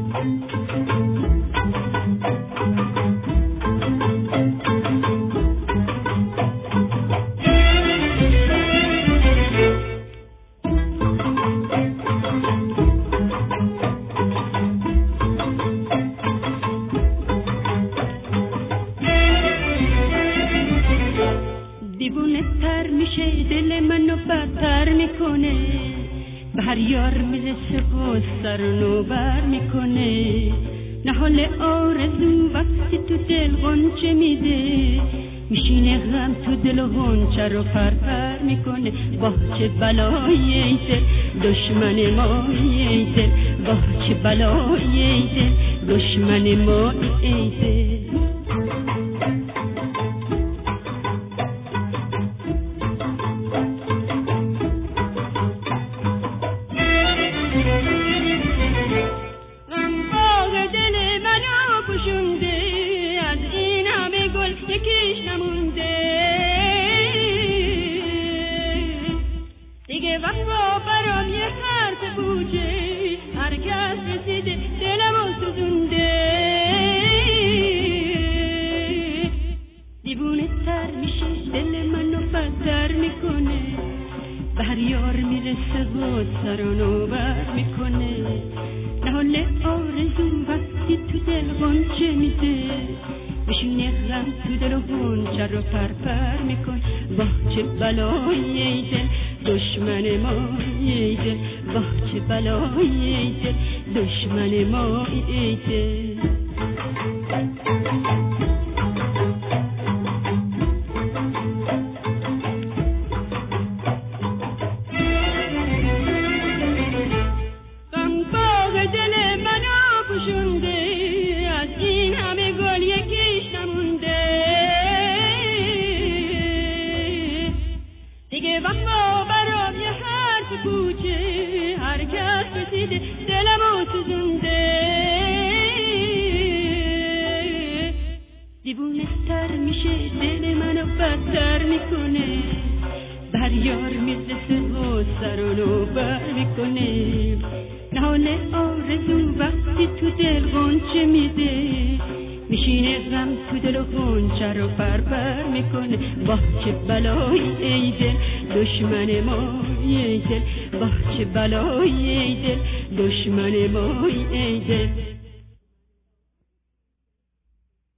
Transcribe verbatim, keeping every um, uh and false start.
رو پر پر میکنه با چه بلایی دل دشمن ما ای دل با چه بلایی دل دشمن ما ای دل دشمن ما ای دل با چه بلایی دل دشمن ما ای دل